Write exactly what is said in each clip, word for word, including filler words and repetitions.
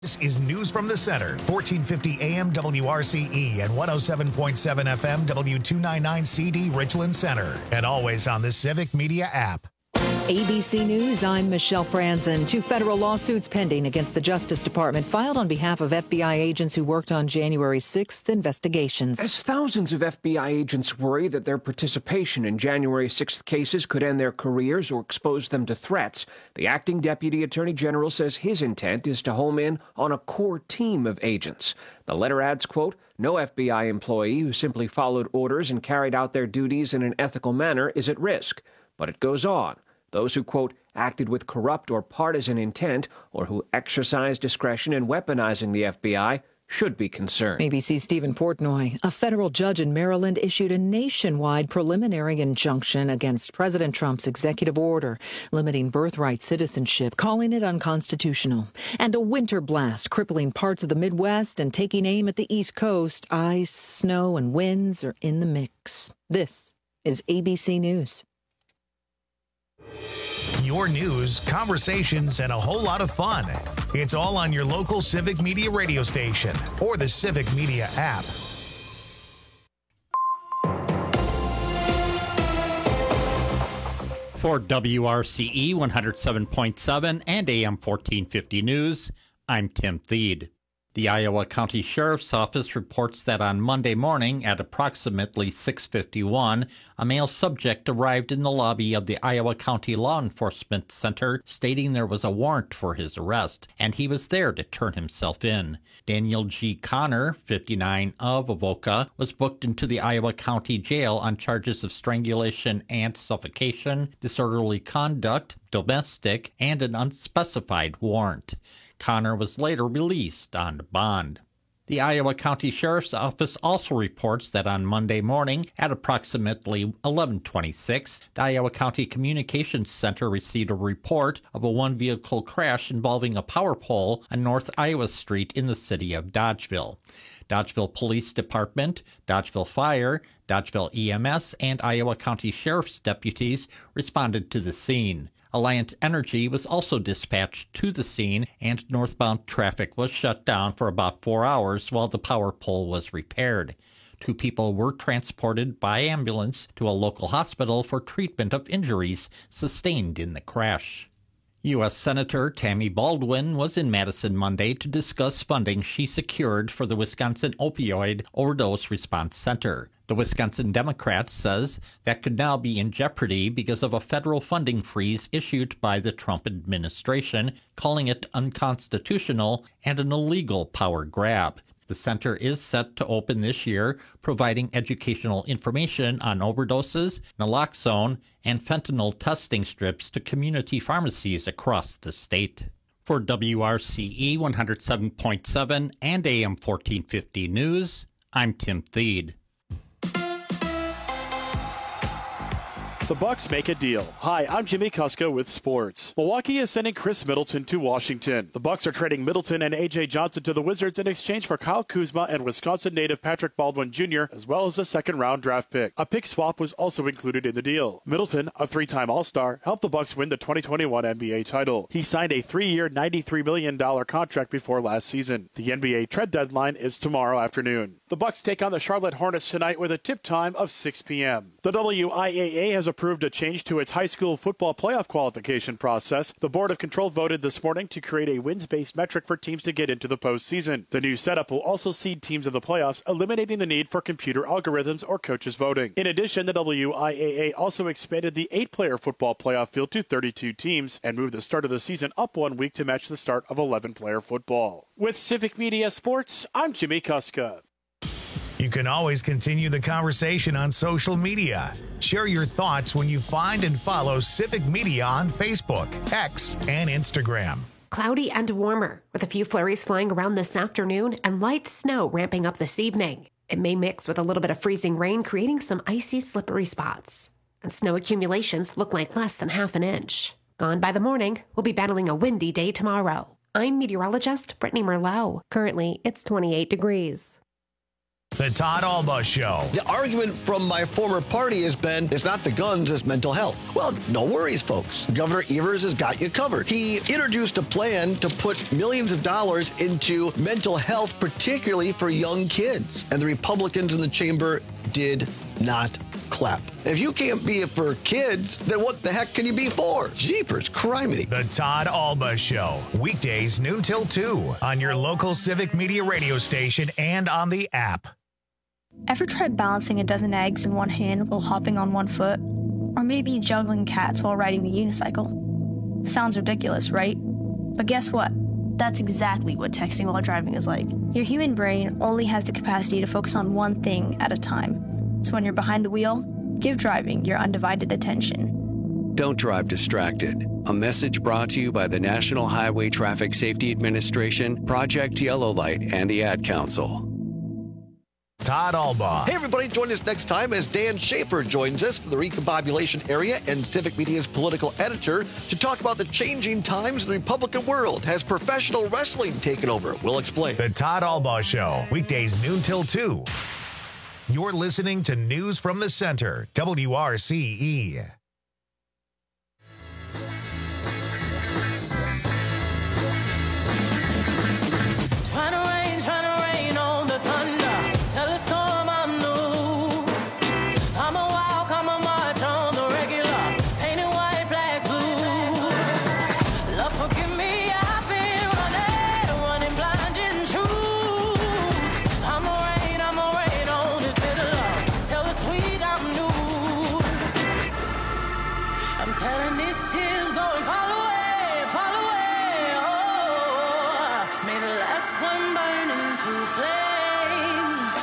This is News from the Center, fourteen fifty A M W R C E and one oh seven point seven F M W two ninety-nine C D Richland Center, and always on the Civic Media app. A B C News, I'm Michelle Franzen. Two federal lawsuits pending against the Justice Department filed on behalf of F B I agents who worked on January sixth investigations. As thousands of F B I agents worry that their participation in January sixth cases could end their careers or expose them to threats, the acting Deputy Attorney General says his intent is to home in on a core team of agents. The letter adds, quote, "No F B I employee who simply followed orders and carried out their duties in an ethical manner is at risk." But it goes on. Those who, quote, acted with corrupt or partisan intent or who exercised discretion in weaponizing the F B I should be concerned. A B C's Stephen Portnoy. A federal judge in Maryland issued a nationwide preliminary injunction against President Trump's executive order limiting birthright citizenship, calling it unconstitutional. And a winter blast crippling parts of the Midwest and taking aim at the East Coast. Ice, snow, and winds are in the mix. This is A B C News. Your news, conversations, and a whole lot of fun. It's all on your local Civic Media radio station or the Civic Media app. For W R C E one oh seven point seven and A M fourteen fifty News, I'm Tim Thede. The Iowa County Sheriff's Office reports that on Monday morning at approximately six fifty-one, a male subject arrived in the lobby of the Iowa County Law Enforcement Center stating there was a warrant for his arrest, and he was there to turn himself in. Daniel G. Connor, fifty-nine, of Avoca, was booked into the Iowa County Jail on charges of strangulation and suffocation, disorderly conduct, domestic, and an unspecified warrant. Connor was later released on bond. The Iowa County Sheriff's Office also reports that on Monday morning at approximately eleven twenty-six, the Iowa County Communications Center received a report of a one-vehicle crash involving a power pole on North Iowa Street in the city of Dodgeville. Dodgeville Police Department, Dodgeville Fire, Dodgeville E M S, and Iowa County Sheriff's deputies responded to the scene. Alliant Energy was also dispatched to the scene, and northbound traffic was shut down for about four hours while the power pole was repaired. Two people were transported by ambulance to a local hospital for treatment of injuries sustained in the crash. U S Senator Tammy Baldwin was in Madison Monday to discuss funding she secured for the Wisconsin Opioid Overdose Response Center. The Wisconsin Democrat says that could now be in jeopardy because of a federal funding freeze issued by the Trump administration, calling it unconstitutional and an illegal power grab. The center is set to open this year, providing educational information on overdoses, naloxone, and fentanyl testing strips to community pharmacies across the state. For W R C E one oh seven point seven and A M fourteen fifty News, I'm Tim Thede. The Bucks make a deal. Hi, I'm Jimmy Kuska with sports. Milwaukee is sending Chris Middleton to Washington. The Bucks are trading Middleton and A J Johnson to the Wizards in exchange for Kyle Kuzma and Wisconsin native Patrick Baldwin Junior, as well as a second-round draft pick. A pick swap was also included in the deal. Middleton, a three-time All-Star, helped the Bucks win the twenty twenty-one N B A title. He signed a three-year, ninety-three million dollars contract before last season. The N B A trade deadline is tomorrow afternoon. The Bucks take on the Charlotte Hornets tonight with a tip time of six p.m. The W I A A has approved a change to its high school football playoff qualification process. The Board of Control voted this morning to create a wins-based metric for teams to get into the postseason. The new setup will also seed teams in the playoffs, eliminating the need for computer algorithms or coaches voting. In addition, the W I A A also expanded the eight-player football playoff field to thirty-two teams and moved the start of the season up one week to match the start of eleven-player football. With Civic Media Sports, I'm Jimmy Kuska. You can always continue the conversation on social media. Share your thoughts when you find and follow Civic Media on Facebook, X, and Instagram. Cloudy and warmer, with a few flurries flying around this afternoon and light snow ramping up this evening. It may mix with a little bit of freezing rain, creating some icy, slippery spots. And snow accumulations look like less than half an inch. Gone by the morning, we'll be battling a windy day tomorrow. I'm meteorologist Brittany Merlot. Currently, it's twenty-eight degrees. The Todd Alba Show. The argument from my former party has been, it's not the guns, it's mental health. Well, no worries, folks. Governor Evers has got you covered. He introduced a plan to put millions of dollars into mental health, particularly for young kids. And the Republicans in the chamber did not clap. If you can't be it for kids, then what the heck can you be for? Jeepers, criminy. The Todd Alba Show. Weekdays noon till two on your local Civic Media radio station and on the app. Ever tried balancing a dozen eggs in one hand while hopping on one foot? Or maybe juggling cats while riding the unicycle? Sounds ridiculous, right? But guess what? That's exactly what texting while driving is like. Your human brain only has the capacity to focus on one thing at a time. So when you're behind the wheel, give driving your undivided attention. Don't drive distracted. A message brought to you by the National Highway Traffic Safety Administration, Project Yellow Light, and the Ad Council. Todd Alba. Hey, everybody, join us next time as Dan Schaefer joins us from the Recombobulation Area and Civic Media's political editor to talk about the changing times in the Republican world. Has professional wrestling taken over? We'll explain. The Todd Alba Show. Weekdays noon till two. You're listening to News from the Center, W R C E. Trying to rain, trying to rain on the thunder. Tell a storm I'm new. I'm a walk, I'm a march on the regular. Painted white flags blue. Love, forgive me, I've been running, running blind in truth. I'm a rain, I'm a rain on this bitter love. Tell the sweet I'm new. I'm telling these tears going fall away, fall away. Oh, may the last one burn into flames.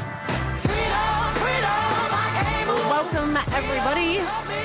Freedom, freedom, I came away. Welcome, everybody.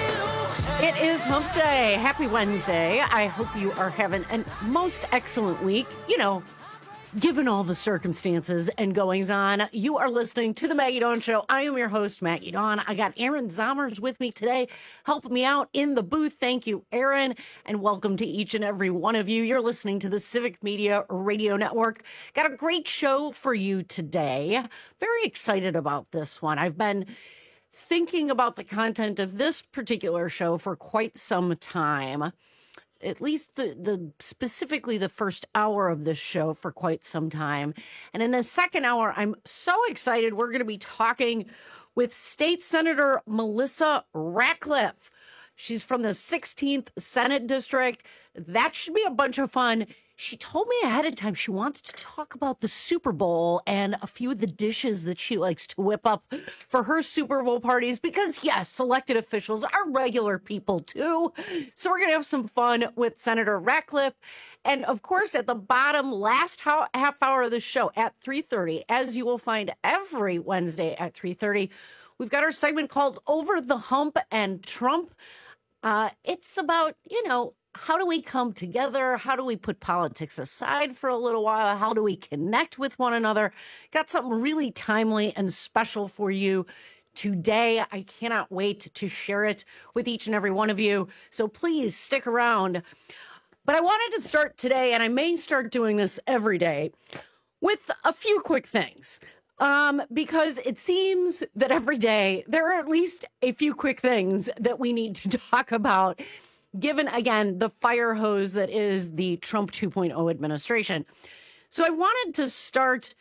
It is Hump Day. Happy Wednesday. I hope you are having a most excellent week. You know, given all the circumstances and goings on, you are listening to The Maggie Dawn Show. I am your host, Maggie Dawn. I got Aaron Zommers with me today, helping me out in the booth. Thank you, Aaron, and welcome to each and every one of you. You're listening to the Civic Media Radio Network. Got a great show for you today. Very excited about this one. I've been thinking about the content of this particular show for quite some time. At least the, the specifically the first hour of this show for quite some time. And in the second hour, I'm so excited. We're going to be talking with State Senator Melissa Ratcliffe. She's from the sixteenth Senate District. That should be a bunch of fun. She told me ahead of time she wants to talk about the Super Bowl and a few of the dishes that she likes to whip up for her Super Bowl parties because, yes, elected officials are regular people, too. So we're going to have some fun with Senator Ratcliffe. And, of course, at the bottom, last half hour of the show at three thirty, as you will find every Wednesday at three thirty, we've got our segment called Over the Hump and Trump. Uh, it's about, you know, how do we come together? How do we put politics aside for a little while? How do we connect with one another? Got something really timely and special for you today. I cannot wait to share it with each and every one of you. So please stick around. But I wanted to start today, and I may start doing this every day, with a few quick things. Um, because it seems that every day there are at least a few quick things that we need to talk about, given, again, the fire hose that is the Trump two point oh administration. So I wanted to start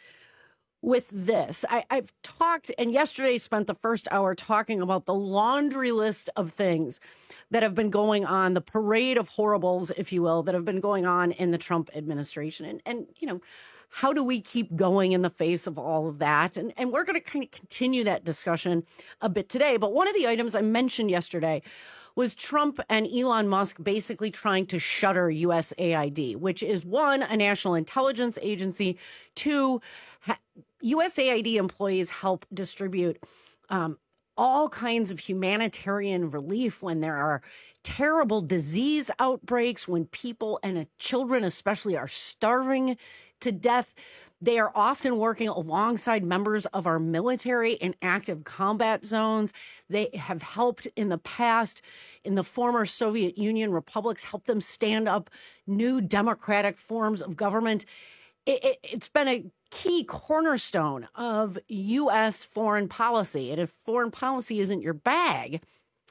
with this. I, I've talked, and yesterday spent the first hour talking about the laundry list of things that have been going on, the parade of horribles, if you will, that have been going on in the Trump administration. And, and you know, how do we keep going in the face of all of that? And, and we're going to kind of continue that discussion a bit today. But one of the items I mentioned yesterday was Trump and Elon Musk basically trying to shutter U S A I D, which is, one, a national intelligence agency, two, ha- U S A I D employees help distribute um, all kinds of humanitarian relief when there are terrible disease outbreaks, when people and uh, children especially are starving to death. They are often working alongside members of our military in active combat zones. They have helped in the past in the former Soviet Union republics, help them stand up new democratic forms of government. It, it, it's been a key cornerstone of U S foreign policy. And if foreign policy isn't your bag,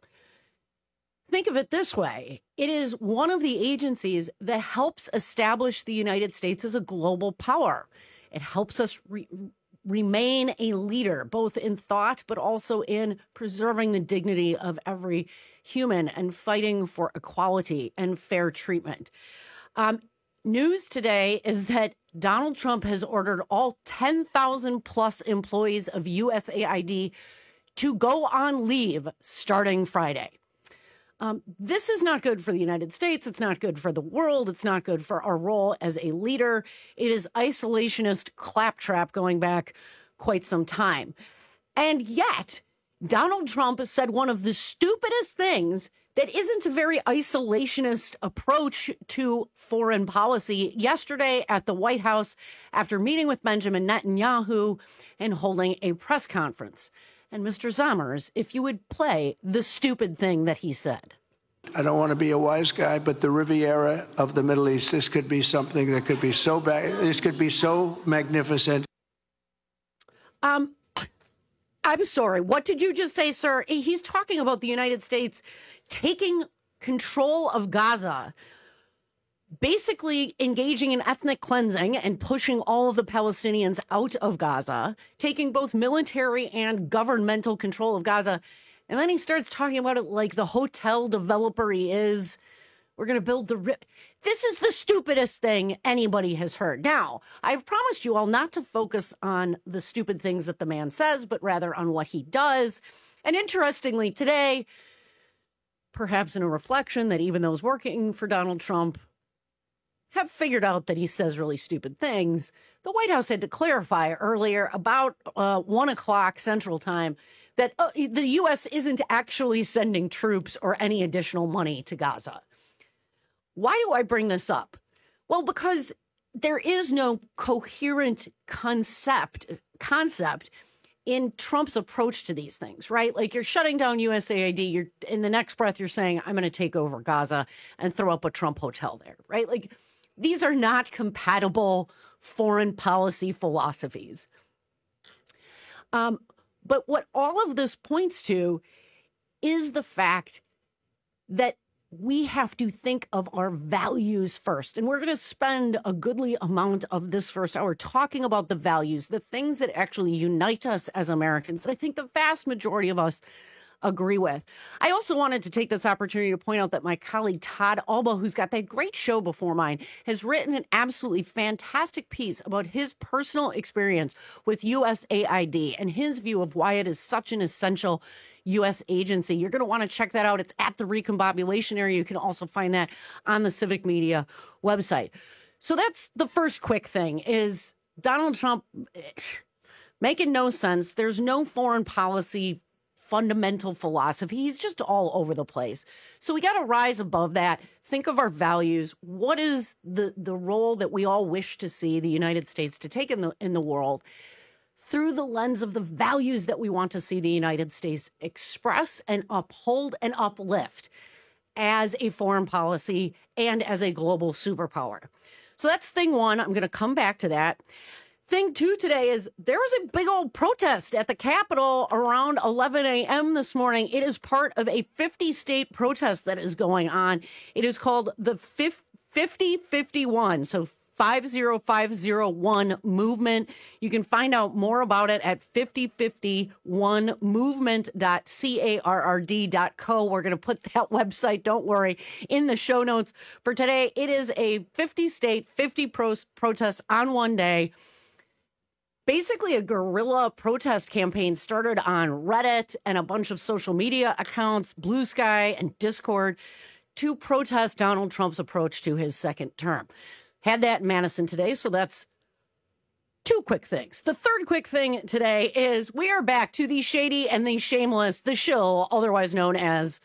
think of it this way. It is one of the agencies that helps establish the United States as a global power. It helps us re- remain a leader, both in thought, but also in preserving the dignity of every human and fighting for equality and fair treatment. Um, news today is that Donald Trump has ordered all ten thousand plus employees of U S A I D to go on leave starting Friday. Um, this is not good for the United States. It's not good for the world. It's not good for our role as a leader. It is isolationist claptrap going back quite some time. And yet, Donald Trump said one of the stupidest things that isn't a very isolationist approach to foreign policy yesterday at the White House after meeting with Benjamin Netanyahu and holding a press conference. And Mister Zommers, if you would play the stupid thing that he said. I don't want to be a wise guy, but the Riviera of the Middle East, this could be something that could be so bad. This could be so magnificent. Um, I'm sorry. What did you just say, sir? He's talking about the United States taking control of Gaza, basically engaging in ethnic cleansing and pushing all of the Palestinians out of Gaza, taking both military and governmental control of Gaza. And then he starts talking about it like the hotel developer he is. We're going to build the... Ri- this is the stupidest thing anybody has heard. Now, I've promised you all not to focus on the stupid things that the man says, but rather on what he does. And interestingly, today, perhaps in a reflection that even those working for Donald Trump have figured out that he says really stupid things, the White House had to clarify earlier about uh, one o'clock Central Time that uh, the U S isn't actually sending troops or any additional money to Gaza. Why do I bring this up? Well, because there is no coherent concept concept in Trump's approach to these things, right? Like you're shutting down U S A I D. You're in the next breath, you're saying, I'm going to take over Gaza and throw up a Trump hotel there, right? Like these are not compatible foreign policy philosophies. Um, but what all of this points to is the fact that we have to think of our values first. And we're going to spend a goodly amount of this first hour talking about the values, the things that actually unite us as Americans that I think the vast majority of us agree with. I also wanted to take this opportunity to point out that my colleague Todd Alba, who's got that great show before mine, has written an absolutely fantastic piece about his personal experience with U S A I D and his view of why it is such an essential U S agency. You're going to want to check that out. It's at the Recombobulation area. You can also find that on the Civic Media website. So that's the first quick thing is Donald Trump making no sense. There's no foreign policy fundamental philosophy. He's just all over the place. So we got to rise above that. Think of our values. What is the, the role that we all wish to see the United States to take in the in the world through the lens of the values that we want to see the United States express and uphold and uplift as a foreign policy and as a global superpower. So that's thing one. I'm going to come back to that. Thing two today is there was a big old protest at the Capitol around eleven a.m. this morning. It is part of a fifty-state protest that is going on. It is called the fifty fifty-one, so five zero five zero one movement. You can find out more about it at fifty fifty-one movement dot carrd dot co. We're going to put that website, don't worry, in the show notes for today. It is a fifty-state, fifty pro- protests on one day. Basically, a guerrilla protest campaign started on Reddit and a bunch of social media accounts, Blue Sky and Discord, to protest Donald Trump's approach to his second term. Had that in Madison today, so that's two quick things. The third quick thing today is we are back to the shady and the shameless, the shill, otherwise known as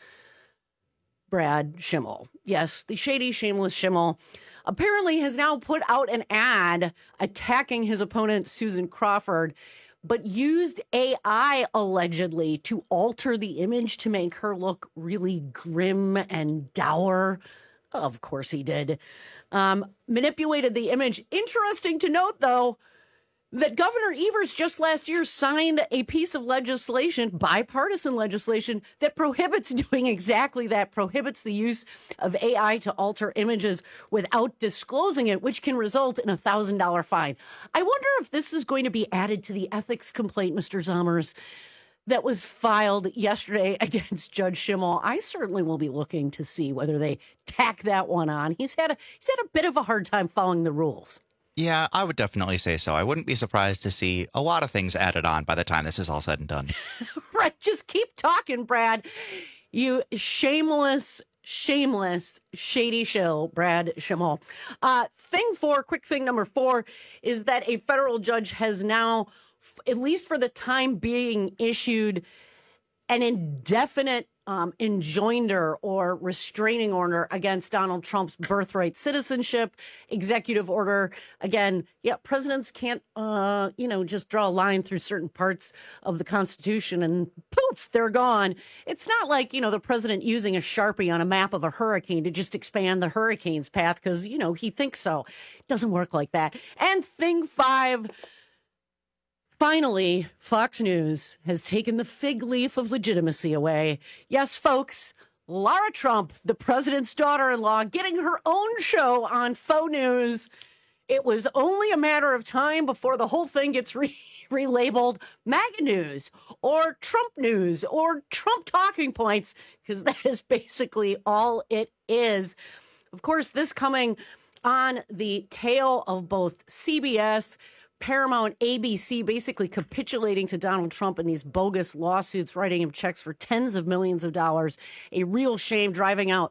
Brad Schimmel. Yes, the shady, shameless Schimmel apparently has now put out an ad attacking his opponent, Susan Crawford, but used A I allegedly to alter the image to make her look really grim and dour. Of course he did. Um, manipulated the image. Interesting to note, though, that Governor Evers just last year signed a piece of legislation, bipartisan legislation, that prohibits doing exactly that, prohibits the use of A I to alter images without disclosing it, which can result in a one thousand dollars fine. I wonder if this is going to be added to the ethics complaint, Mister Zommers, that was filed yesterday against Judge Schimmel. I certainly will be looking to see whether they tack that one on. He's had a, he's had a bit of a hard time following the rules. Yeah, I would definitely say so. I wouldn't be surprised to see a lot of things added on by the time this is all said and done. Right. Just keep talking, Brad. You shameless, shameless, shady shill, Brad Schimmel. Uh, thing four, quick thing number four, is that a federal judge has now, at least for the time being, issued an indefinite um, enjoinder or restraining order against Donald Trump's birthright citizenship executive order. Again, yeah, presidents can't, uh, you know, just draw a line through certain parts of the Constitution and poof, they're gone. It's not like, you know, the president using a Sharpie on a map of a hurricane to just expand the hurricane's path because, you know, he thinks so. It doesn't work like that. And thing five, finally, Fox News has taken the fig leaf of legitimacy away. Yes, folks, Lara Trump, the president's daughter-in-law, getting her own show on Faux News. It was only a matter of time before the whole thing gets re- relabeled MAGA News or Trump News or Trump Talking Points, because that is basically all it is. Of course, this coming on the tail of both C B S, Paramount, A B C basically capitulating to Donald Trump in these bogus lawsuits, writing him checks for tens of millions of dollars. A real shame, driving out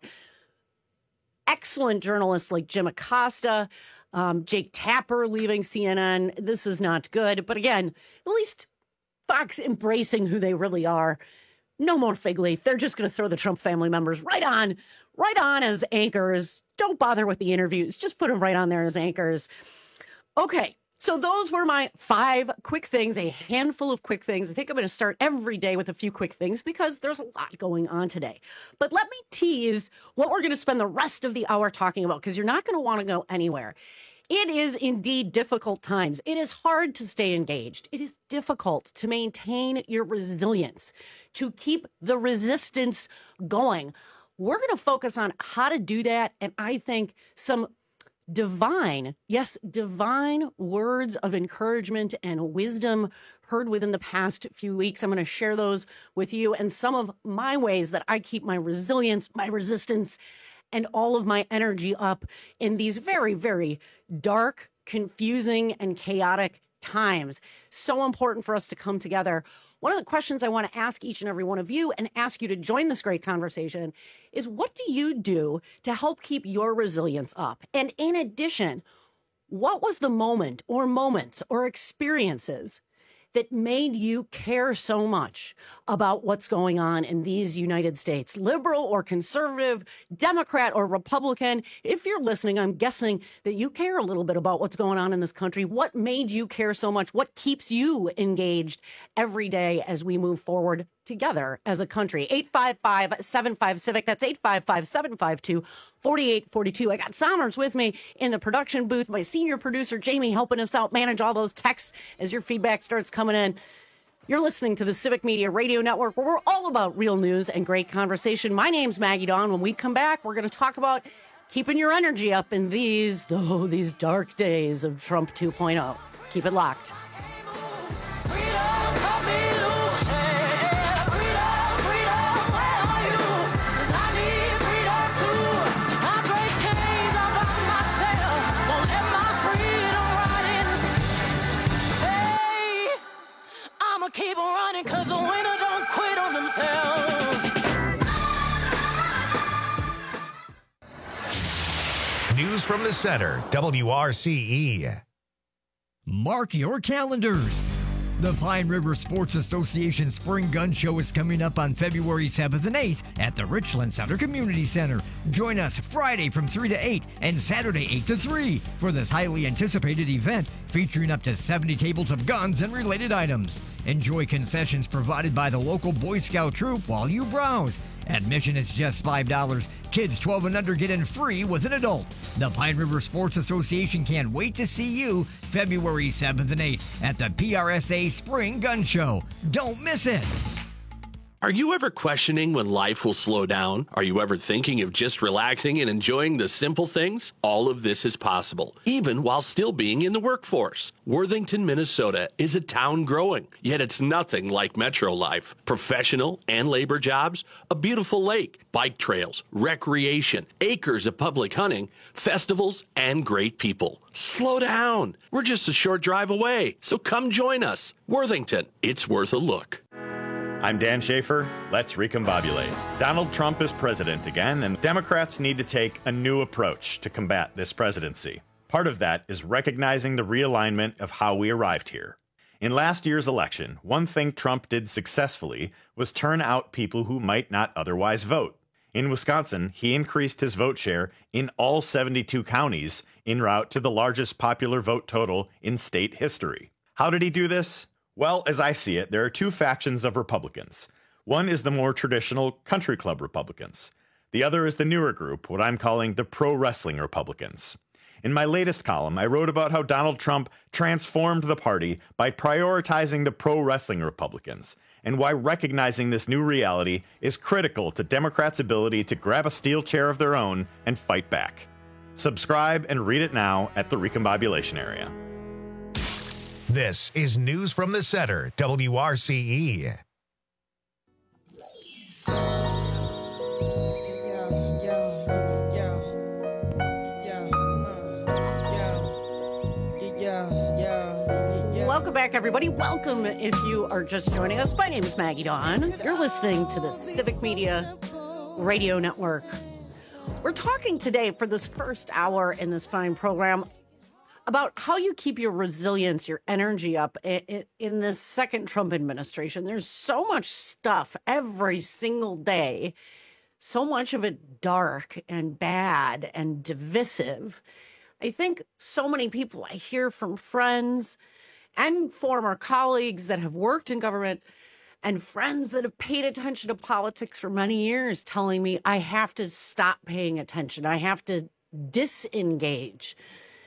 excellent journalists like Jim Acosta, um, Jake Tapper leaving C N N. This is not good. But again, at least Fox embracing who they really are. No more fig leaf. They're just going to throw the Trump family members right on, right on as anchors. Don't bother with the interviews. Just put them right on there as anchors. Okay. So those were my five quick things, a handful of quick things. I think I'm going to start every day with a few quick things because there's a lot going on today. But let me tease what we're going to spend the rest of the hour talking about, because you're not going to want to go anywhere. It is indeed difficult times. It is hard to stay engaged. It is difficult to maintain your resilience, to keep the resistance going. We're going to focus on how to do that, and I think some divine, yes, divine words of encouragement and wisdom heard within the past few weeks. I'm going to share those with you and some of my ways that I keep my resilience, my resistance, and all of my energy up in these very, very dark, confusing, and chaotic times. So important for us to come together. One of the questions I want to ask each and every one of you and ask you to join this great conversation is, what do you do to help keep your resilience up? And in addition, what was the moment or moments or experiences that made you care so much about what's going on in these United States, liberal or conservative, Democrat or Republican? If you're listening, I'm guessing that you care a little bit about what's going on in this country. What made you care so much? What keeps you engaged every day as we move forward together as a country? eight five five, seven five, CIVIC. That's eight five five, seven five two, four eight four two. I got Sommers with me in the production booth. My senior producer, Jamie, helping us out manage all those texts as your feedback starts coming in. You're listening to the Civic Media Radio Network, where we're all about real news and great conversation. My name's Maggie Dawn. When we come back, we're going to talk about keeping your energy up in these, oh, these dark days of Trump two point oh. Keep it locked. Keep on running, cause the winner don't quit on themselves. News from the center, W R C E. Mark your calendars. The Pine River Sports Association Spring Gun Show is coming up on February seventh and eighth at the Richland Center Community Center. Join us Friday from three to eight and Saturday eight to three for this highly anticipated event featuring up to seventy tables of guns and related items. Enjoy concessions provided by the local Boy Scout troop while you browse. Admission is just five dollars. Kids twelve and under get in free with an adult. The Pine River Sports Association can't wait to see you February seventh and eighth at the P R S A Spring Gun Show. Don't miss it. Are you ever questioning when life will slow down? Are you ever thinking of just relaxing and enjoying the simple things? All of this is possible, even while still being in the workforce. Worthington, Minnesota is a town growing, yet it's nothing like metro life. Professional and labor jobs, a beautiful lake, bike trails, recreation, acres of public hunting, festivals, and great people. Slow down. We're just a short drive away, so come join us. Worthington, it's worth a look. I'm Dan Schaefer. Let's recombobulate. Donald Trump is president again, and Democrats need to take a new approach to combat this presidency. Part of that is recognizing the realignment of how we arrived here. In last year's election, one thing Trump did successfully was turn out people who might not otherwise vote. In Wisconsin, he increased his vote share in all seventy-two counties en route to the largest popular vote total in state history. How did he do this? Well, as I see it, there are two factions of Republicans. One is the more traditional country club Republicans. The other is the newer group, what I'm calling the pro-wrestling Republicans. In my latest column, I wrote about how Donald Trump transformed the party by prioritizing the pro-wrestling Republicans, and why recognizing this new reality is critical to Democrats' ability to grab a steel chair of their own and fight back. Subscribe and read it now at the Recombobulation Area. This is News from the Center, W R C E. Welcome back, everybody. Welcome if you are just joining us. My name is Maggie Dawn. You're listening to the Civic Media Radio Network. We're talking today for this first hour in this fine program about how you keep your resilience, your energy up in, in this second Trump administration. There's so much stuff every single day, so much of it dark and bad and divisive. I think so many people I hear from friends and former colleagues that have worked in government and friends that have paid attention to politics for many years telling me I have to stop paying attention. I have to disengage.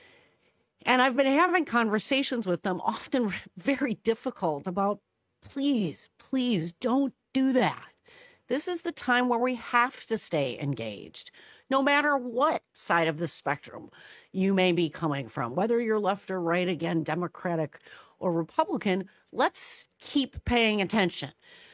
And I've been having conversations with them, often very difficult, about please, please don't do that. This is the time where we have to stay engaged, no matter what side of the spectrum you may be coming from, whether you're left or right, again, Democratic or Republican. Let's keep paying attention.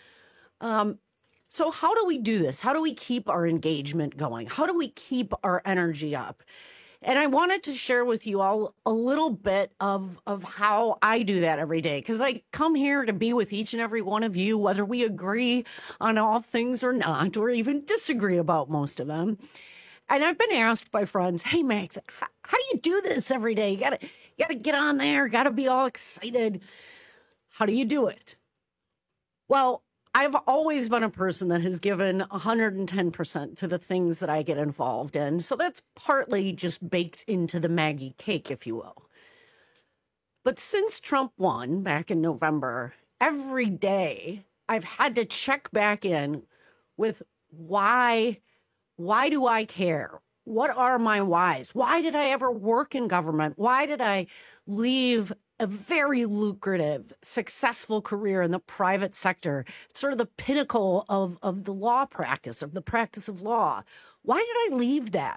Um, so how do we do this? How do we keep our engagement going? How do we keep our energy up? And I wanted to share with you all a little bit of, of how I do that every day, because I come here to be with each and every one of you, whether we agree on all things or not, or even disagree about most of them. And I've been asked by friends, hey, Max, how, how do you do this every day? You gotta, you gotta get on there, gotta be all excited. How do you do it? Well, I've always been a person that has given one hundred ten percent to the things that I get involved in. So that's partly just baked into the Maggie cake, if you will. But since Trump won back in November, every day I've had to check back in with why, why do I care? What are my whys? Why did I ever work in government? Why did I leave a very lucrative, successful career in the private sector, sort of the pinnacle of, of the law practice, of the practice of law? Why did I leave that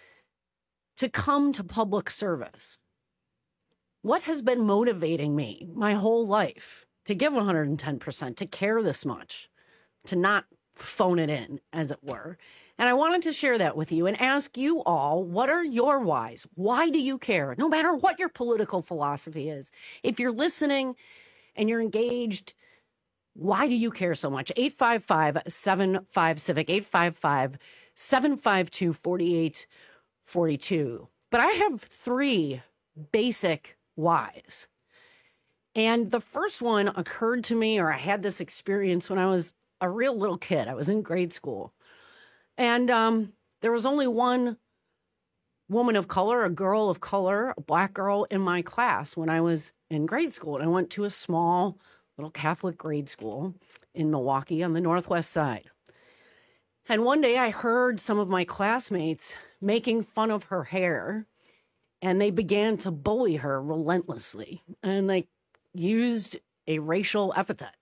to come to public service? What has been motivating me my whole life to give one hundred ten percent, to care this much, to not phone it in, as it were? And I wanted to share that with you and ask you all, what are your whys? Why do you care? No matter what your political philosophy is. If you're listening and you're engaged, why do you care so much? eight five five, seven five, CIVIC, eight five five, seven five two, four eight four two. But I have three basic whys. And the first one occurred to me, or I had this experience when I was a real little kid. I was in grade school. And um, there was only one woman of color, a girl of color, a black girl in my class when I was in grade school. And I went to a small little Catholic grade school in Milwaukee on the Northwest side. And one day I heard some of my classmates making fun of her hair, and they began to bully her relentlessly. And they used a racial epithet.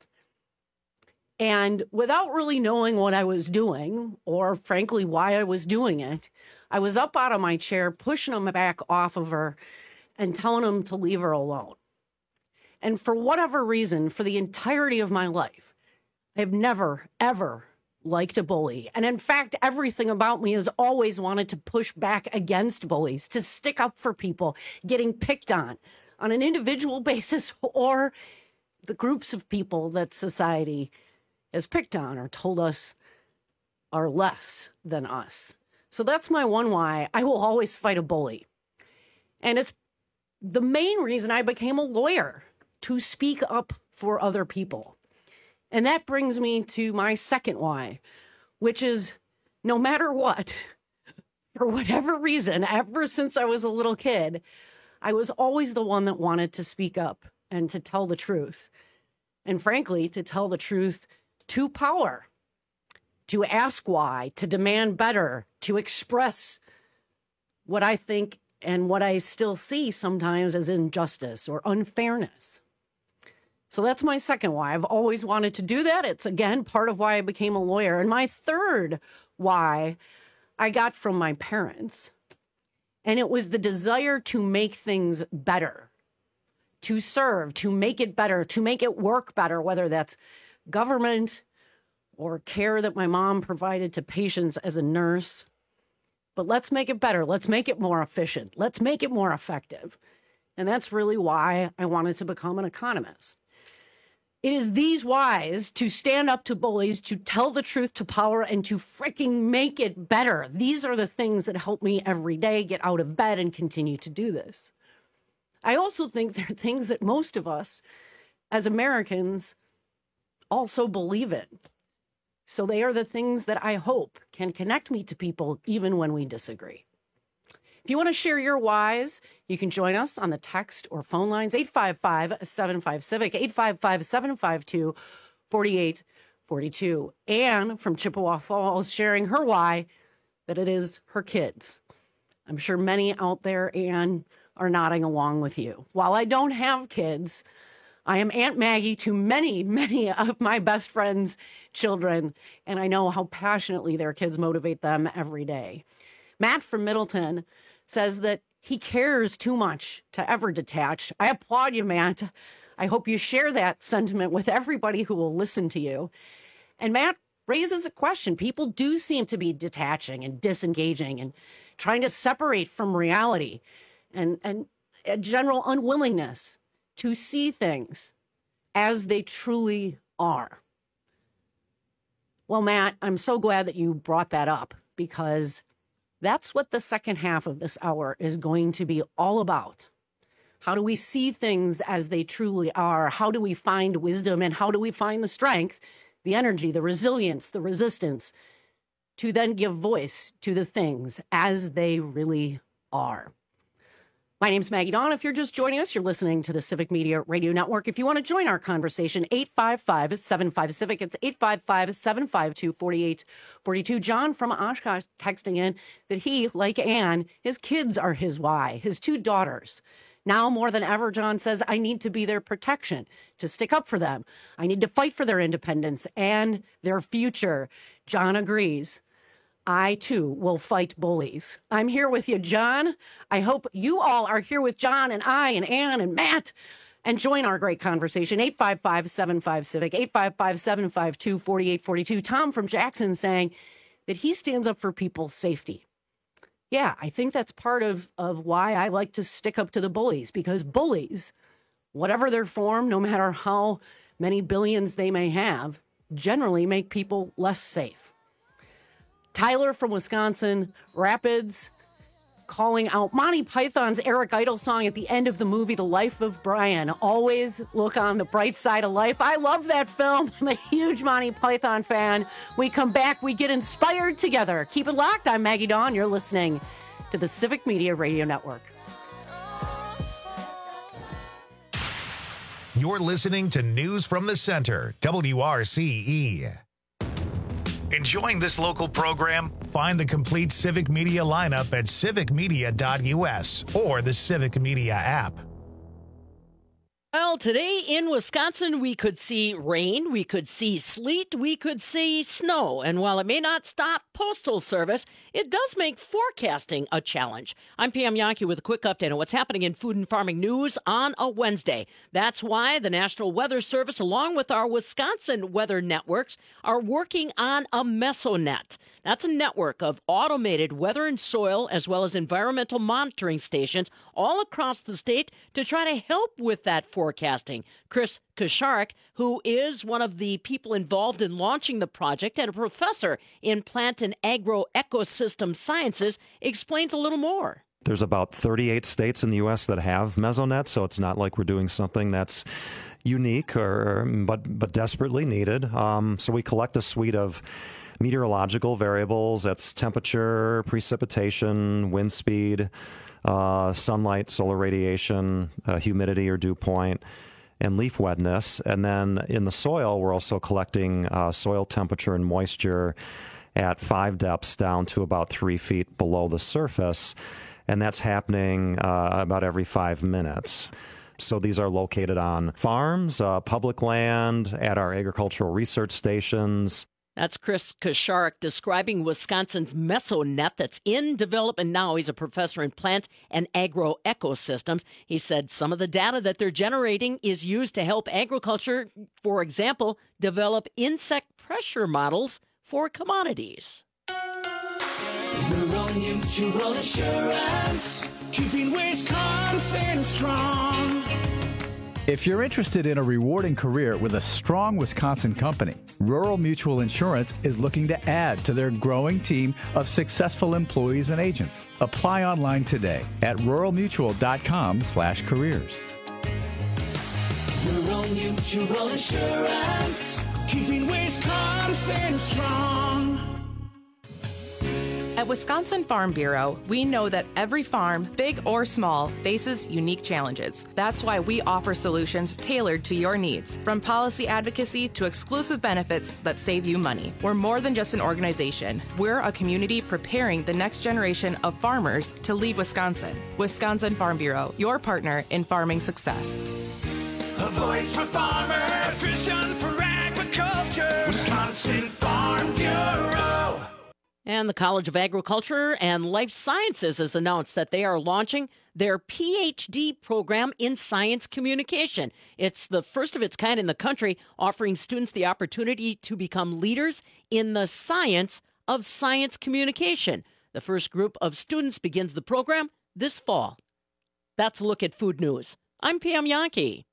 And without really knowing what I was doing, or frankly, why I was doing it, I was up out of my chair, pushing them back off of her and telling them to leave her alone. And for whatever reason, for the entirety of my life, I've never, ever liked a bully. And in fact, everything about me has always wanted to push back against bullies, to stick up for people getting picked on, on an individual basis, or the groups of people that society has picked on or told us are less than us. So that's my one why. I will always fight a bully. And it's the main reason I became a lawyer, to speak up for other people. And that brings me to my second why, which is no matter what, for whatever reason, ever since I was a little kid, I was always the one that wanted to speak up and to tell the truth. And frankly, to tell the truth to power, to ask why, to demand better, to express what I think and what I still see sometimes as injustice or unfairness. So that's my second why. I've always wanted to do that. It's, again, part of why I became a lawyer. And my third why I got from my parents, and it was the desire to make things better, to serve, to make it better, to make it work better, whether that's government or care that my mom provided to patients as a nurse. But let's make it better. Let's make it more efficient. Let's make it more effective. And that's really why I wanted to become an economist. It is these whys, to stand up to bullies, to tell the truth to power, and to freaking make it better. These are the things that help me every day get out of bed and continue to do this. I also think there are things that most of us as Americans also believe in. So they are the things that I hope can connect me to people even when we disagree. If you want to share your whys, you can join us on the text or phone lines, eight five five, seven five, CIVIC, eight five five, seven five two, four eight four two. Anne from Chippewa Falls sharing her why, that it is her kids. I'm sure many out there, Anne, are nodding along with you. While I don't have kids, I am Aunt Maggie to many, many of my best friends' children, and I know how passionately their kids motivate them every day. Matt from Middleton says that he cares too much to ever detach. I applaud you, Matt. I hope you share that sentiment with everybody who will listen to you. And Matt raises a question. People do seem to be detaching and disengaging and trying to separate from reality, and, and a general unwillingness to see things as they truly are. Well, Matt, I'm so glad that you brought that up, because that's what the second half of this hour is going to be all about. How do we see things as they truly are? How do we find wisdom, and how do we find the strength, the energy, the resilience, the resistance to then give voice to the things as they really are? My name's Maggie Dawn. If you're just joining us, you're listening to the Civic Media Radio Network. If you want to join our conversation, eight five five, seven five, CIVIC. It's eight five five, seven five two, four eight four two. John from Oshkosh texting in that he, like Anne, his kids are his why, his two daughters. Now more than ever, John says, I need to be their protection, to stick up for them. I need to fight for their independence and their future. John agrees. I, too, will fight bullies. I'm here with you, John. I hope you all are here with John and I and Ann and Matt, and join our great conversation. eight five five, seven five, CIVIC, eight five five, seven five two, four eight four two. Tom from Jackson saying that he stands up for people's safety. Yeah, I think that's part of, of why I like to stick up to the bullies, because bullies, whatever their form, no matter how many billions they may have, generally make people less safe. Tyler from Wisconsin Rapids calling out Monty Python's Eric Idle song at the end of the movie The Life of Brian. Always look on the bright side of life. I love that film. I'm a huge Monty Python fan. We come back, we get inspired together. Keep it locked. I'm Maggie Dawn. You're listening to the Civic Media Radio Network. You're listening to News from the Center, W R C E. Enjoying this local program? Find the complete Civic Media lineup at civic media dot u s or the Civic Media app. Well, today in Wisconsin, we could see rain, we could see sleet, we could see snow. And while it may not stop postal service, it does make forecasting a challenge. I'm Pam Yankee with a quick update on what's happening in food and farming news on a Wednesday. That's why the National Weather Service, along with our Wisconsin weather networks, are working on a Mesonet. That's a network of automated weather and soil as well as environmental monitoring stations all across the state to try to help with that forecasting. Chris Kusharik, who is one of the people involved in launching the project and a professor in plant and agro-ecosystem sciences, explains a little more. There's about thirty-eight states in the U S that have Mesonet, so it's not like we're doing something that's unique or but but desperately needed. Um, so we collect a suite of meteorological variables. That's temperature, precipitation, wind speed, uh, sunlight, solar radiation, uh, humidity or dew point, and leaf wetness. And then in the soil, we're also collecting uh, soil temperature and moisture at five depths down to about three feet below the surface. And that's happening uh, about every five minutes. So these are located on farms, uh, public land, at our agricultural research stations. That's Chris Kusharik describing Wisconsin's Mesonet that's in development now. He's a professor in plant and agro-ecosystems. He said some of the data that they're generating is used to help agriculture, for example, develop insect pressure models for commodities. Rural Mutual Insurance, keeping Wisconsin strong. If you're interested in a rewarding career with a strong Wisconsin company, Rural Mutual Insurance is looking to add to their growing team of successful employees and agents. Apply online today at rural mutual dot com slash careers. Rural Mutual Insurance, keeping Wisconsin strong. At Wisconsin Farm Bureau, we know that every farm, big or small, faces unique challenges. That's why we offer solutions tailored to your needs, from policy advocacy to exclusive benefits that save you money. We're more than just an organization. We're a community preparing the next generation of farmers to lead Wisconsin. Wisconsin Farm Bureau, your partner in farming success. A voice for farmers, a vision for agriculture. Wisconsin Farm Bureau. And the College of Agriculture and Life Sciences has announced that they are launching their P H D program in science communication. It's the first of its kind in the country, offering students the opportunity to become leaders in the science of science communication. The first group of students begins the program this fall. That's a look at food news. I'm Pam Yankee.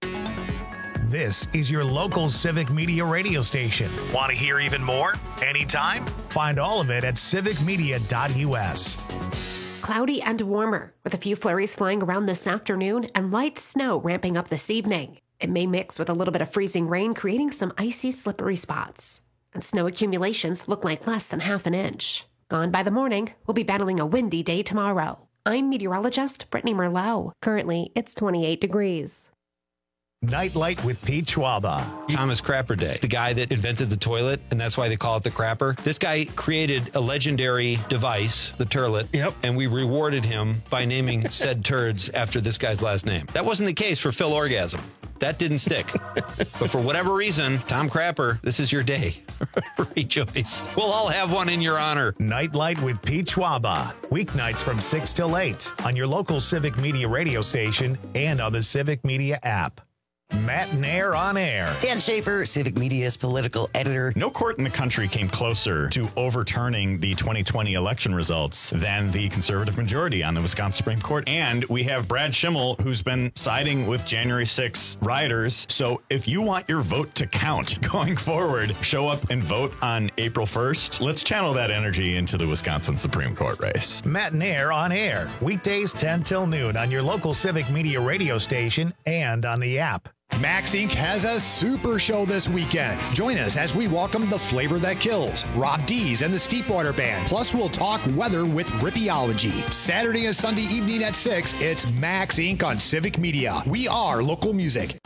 This is your local Civic Media radio station. Want to hear even more? Anytime? Find all of it at civic media dot u s. Cloudy and warmer, with a few flurries flying around this afternoon and light snow ramping up this evening. It may mix with a little bit of freezing rain, creating some icy, slippery spots. And snow accumulations look like less than half an inch. Gone by the morning, we'll be battling a windy day tomorrow. I'm meteorologist Brittany Merlot. Currently, it's twenty-eight degrees. Nightlight with Pete Schwaba. Thomas Crapper Day, the guy that invented the toilet, and that's why they call it the crapper. This guy created a legendary device, the turlet, yep. And we rewarded him by naming said turds after this guy's last name. That wasn't the case for Phil Orgasm. That didn't stick. But for whatever reason, Tom Crapper, this is your day. Rejoice. We'll all have one in your honor. Nightlight with Pete Schwaba. Weeknights from six till eight on your local Civic Media radio station and on the Civic Media app. Matt Nair on air. Dan Schaefer, Civic Media's political editor. No court in the country came closer to overturning the twenty twenty election results than the conservative majority on the Wisconsin Supreme Court. And we have Brad Schimmel, who's been siding with January sixth rioters. So if you want your vote to count going forward, show up and vote on April first. Let's channel that energy into the Wisconsin Supreme Court race. Matt Nair on air. Weekdays ten till noon on your local Civic Media radio station and on the app. Max Incorporated has a super show this weekend. Join us as we welcome the flavor that kills, Rob Dees and the Steepwater Band. Plus, we'll talk weather with Rippeology. Saturday and Sunday evening at six, it's Max Incorporated on Civic Media. We are local music.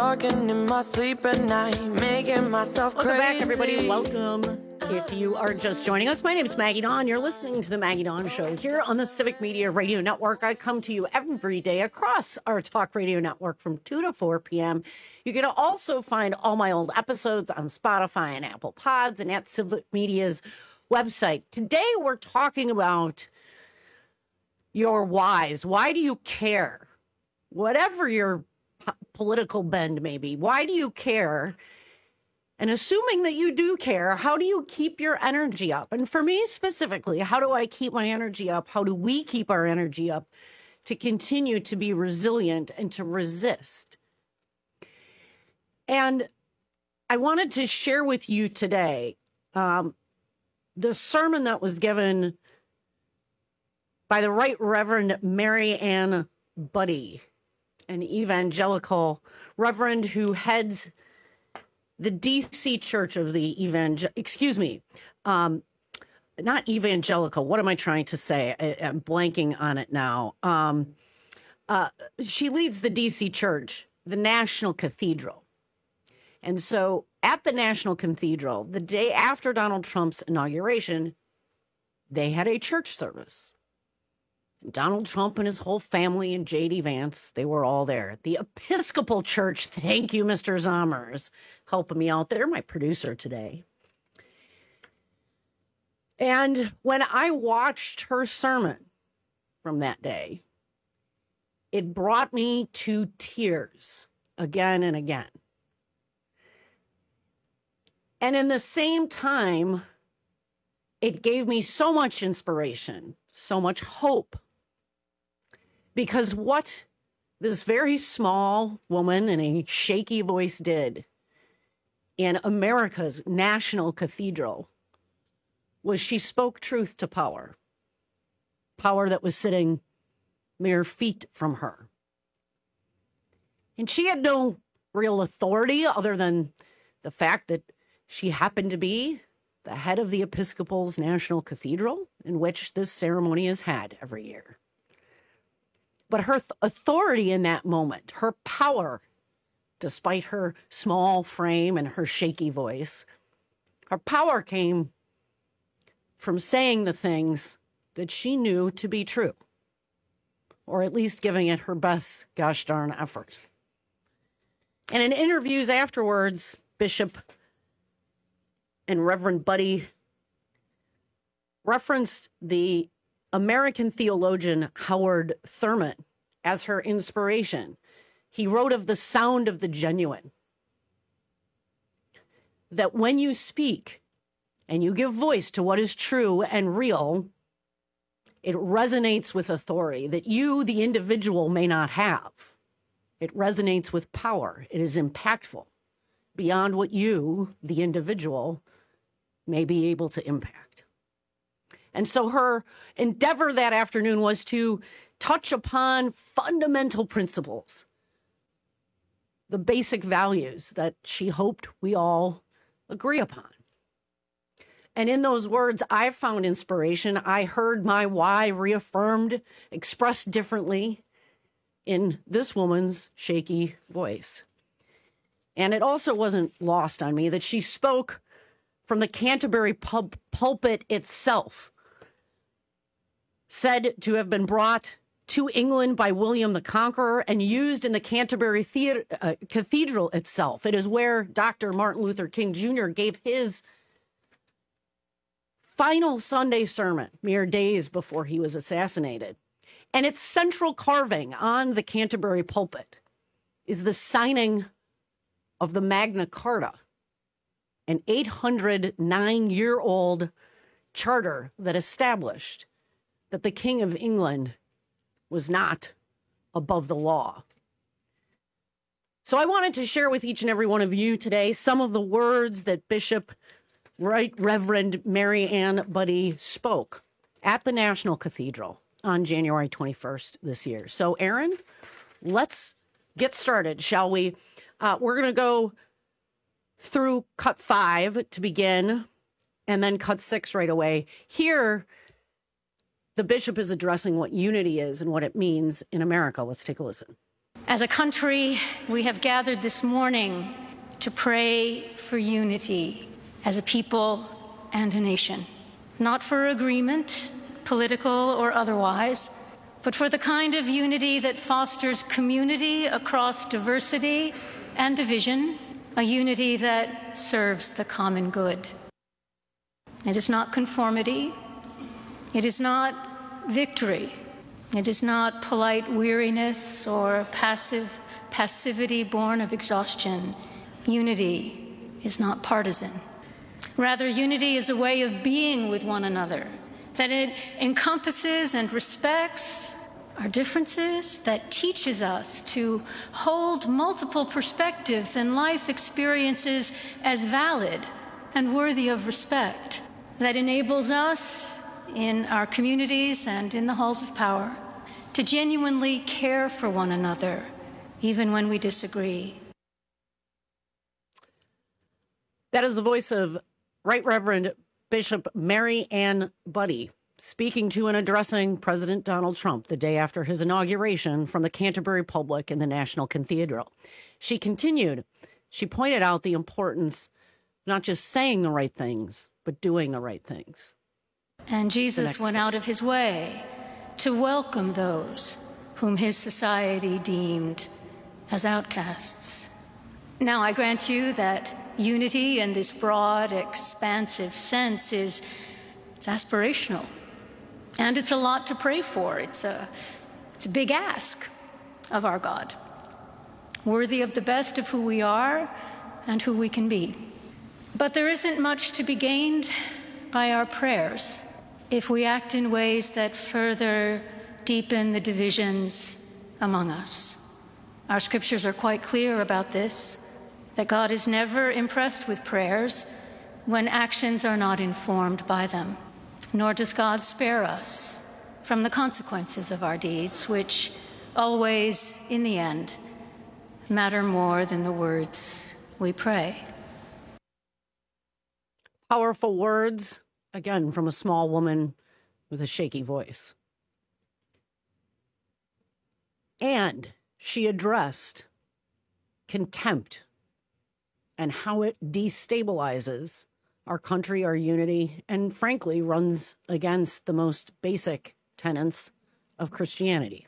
talking in my sleep at night, making myself Welcome crazy. back, everybody. Welcome. If you are just joining us, my name is Maggie Dawn. You're listening to the Maggie Dawn Show here on the Civic Media Radio Network. I come to you every day across our talk radio network from two to four p.m. You can also find all my old episodes on Spotify and Apple Pods and at Civic Media's website. Today, we're talking about your whys. Why do you care? Whatever your po- political bend may be, why do you care? And assuming that you do care, how do you keep your energy up? And for me specifically, how do I keep my energy up? How do we keep our energy up to continue to be resilient and to resist? And I wanted to share with you today um, the sermon that was given by the Right Reverend Mary Ann Buddy, an evangelical reverend who heads the D C Church of the Evangel... Excuse me. Um, not evangelical. What am I trying to say? I, I'm blanking on it now. Um, uh, she leads the D C Church, the National Cathedral. And so at the National Cathedral, the day after Donald Trump's inauguration, they had a church service. Donald Trump and his whole family and J D Vance, they were all there. The Episcopal Church, thank you, Mister Zommers, helping me out there, my producer today. And when I watched her sermon from that day, it brought me to tears again and again. And in the same time, it gave me so much inspiration, so much hope. Because what this very small woman in a shaky voice did in America's National Cathedral was she spoke truth to power. Power that was sitting mere feet from her. And she had no real authority other than the fact that she happened to be the head of the Episcopal's National Cathedral, in which this ceremony is had every year. But her th- authority in that moment, her power, despite her small frame and her shaky voice, her power came from saying the things that she knew to be true, or at least giving it her best gosh darn effort. And in interviews afterwards, Bishop and Reverend Buddy referenced the American theologian Howard Thurman as her inspiration. He wrote of the sound of the genuine. That when you speak and you give voice to what is true and real, it resonates with authority that you, the individual, may not have. It resonates with power. It is impactful beyond what you, the individual, may be able to impact. And so her endeavor that afternoon was to touch upon fundamental principles, the basic values that she hoped we all agree upon. And in those words, I found inspiration. I heard my why reaffirmed, expressed differently in this woman's shaky voice. And it also wasn't lost on me that she spoke from the Canterbury pub- pulpit itself, said to have been brought to England by William the Conqueror and used in the Canterbury Theater, uh, Cathedral itself. It is where Doctor Martin Luther King Junior gave his final Sunday sermon mere days before he was assassinated. And its central carving on the Canterbury pulpit is the signing of the Magna Carta, an eight hundred nine year old charter that established that the King of England was not above the law. So I wanted to share with each and every one of you today some of the words that Bishop Right Reverend Mary Ann Buddy spoke at the National Cathedral on January twenty-first this year. So, Aaron, let's get started, shall we? Uh, we're going to go through cut five to begin, and then cut six right away. Here, the bishop is addressing what unity is and what it means in America. Let's take a listen. As a country, we have gathered this morning to pray for unity as a people and a nation, not for agreement, political or otherwise, but for the kind of unity that fosters community across diversity and division, a unity that serves the common good. It is not conformity. It is not victory. It is not polite weariness or passive passivity born of exhaustion. Unity is not partisan. Rather, unity is a way of being with one another, that it encompasses and respects our differences, that teaches us to hold multiple perspectives and life experiences as valid and worthy of respect, that enables us in our communities and in the halls of power to genuinely care for one another, even when we disagree. That is the voice of Right Reverend Bishop Mary Ann Budde speaking to and addressing President Donald Trump the day after his inauguration from the Canterbury Public in the National Cathedral. She continued, she pointed out the importance of not just saying the right things, but doing the right things. And Jesus went out of his way to welcome those whom his society deemed as outcasts. Now, I grant you that unity in this broad, expansive sense is it's aspirational. And it's a lot to pray for. It's a, it's a big ask of our God, worthy of the best of who we are and who we can be. But there isn't much to be gained by our prayers if we act in ways that further deepen the divisions among us. Our scriptures are quite clear about this, that God is never impressed with prayers when actions are not informed by them. Nor does God spare us from the consequences of our deeds, which always, in the end, matter more than the words we pray. Powerful words, again, from a small woman with a shaky voice. And she addressed contempt and how it destabilizes our country, our unity, and frankly runs against the most basic tenets of Christianity.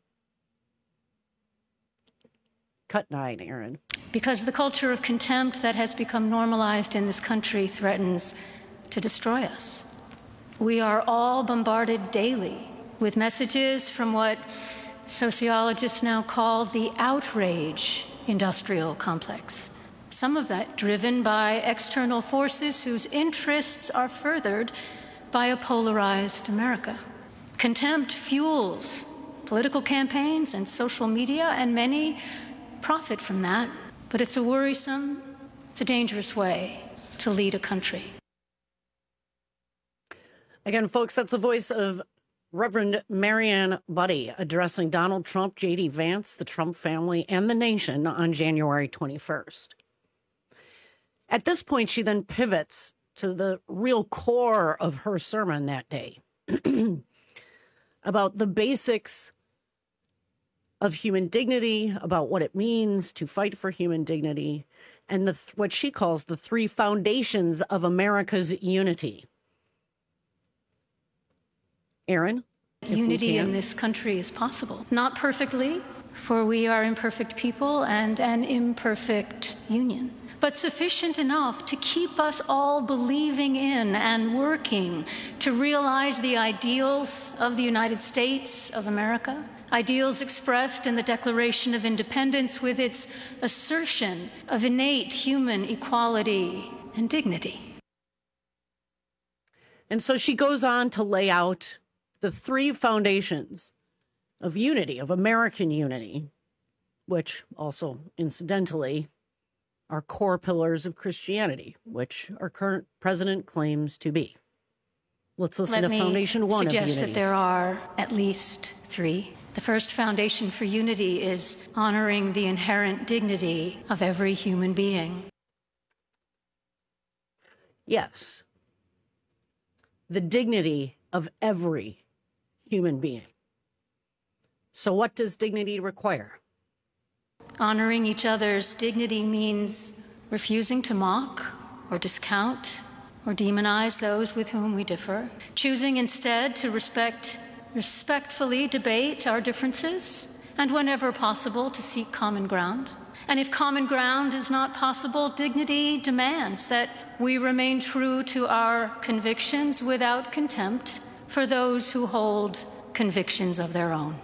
Cut nine, Aaron. Because the culture of contempt that has become normalized in this country threatens to destroy us. We are all bombarded daily with messages from what sociologists now call the outrage industrial complex. Some of that driven by external forces whose interests are furthered by a polarized America. Contempt fuels political campaigns and social media, and many profit from that. But it's a worrisome, it's a dangerous way to lead a country. Again, folks, that's the voice of Reverend Mary Ann Budde addressing Donald Trump, J D Vance, the Trump family, and the nation on January twenty-first. At this point, she then pivots to the real core of her sermon that day about the basics of human dignity, about what it means to fight for human dignity, and the what she calls the three foundations of America's unity. Aaron? Unity in this country is possible. Not perfectly, for we are imperfect people and an imperfect union, but sufficient enough to keep us all believing in and working to realize the ideals of the United States of America, ideals expressed in the Declaration of Independence with its assertion of innate human equality and dignity. And so she goes on to lay out the three foundations of unity, of American unity, which also, incidentally, are core pillars of Christianity, which our current president claims to be. Let's listen Let to Foundation One of Unity. Let me suggest that there are at least three. The first foundation for unity is honoring the inherent dignity of every human being. Yes. The dignity of every human being. So what does dignity require? Honoring each other's dignity means refusing to mock or discount or demonize those with whom we differ, choosing instead to respect, respectfully debate our differences, and whenever possible, to seek common ground. And if common ground is not possible, dignity demands that we remain true to our convictions without contempt for those who hold convictions of their own.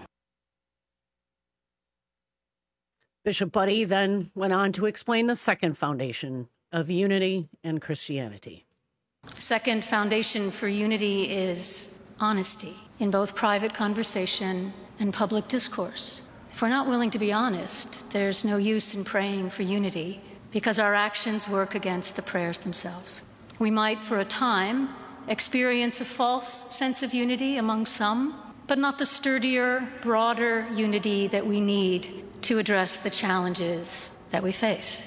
Bishop Budde then went on to explain the second foundation of unity and Christianity. The second foundation for unity is honesty in both private conversation and public discourse. If we're not willing to be honest, there's no use in praying for unity because our actions work against the prayers themselves. We might, for a time, experience a false sense of unity among some, but not the sturdier, broader unity that we need to address the challenges that we face.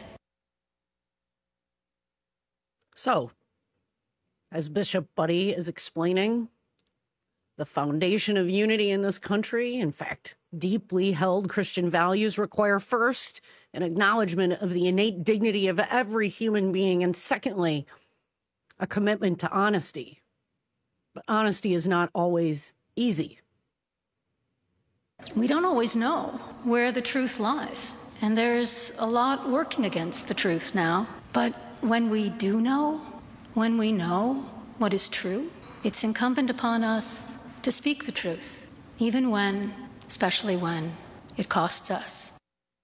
So, as Bishop Budde is explaining, the foundation of unity in this country, in fact, deeply held Christian values, require first an acknowledgement of the innate dignity of every human being, and secondly, a commitment to honesty. But honesty is not always easy. We don't always know where the truth lies, and there's a lot working against the truth now. But when we do know, when we know what is true, it's incumbent upon us to speak the truth, even when, especially when, it costs us.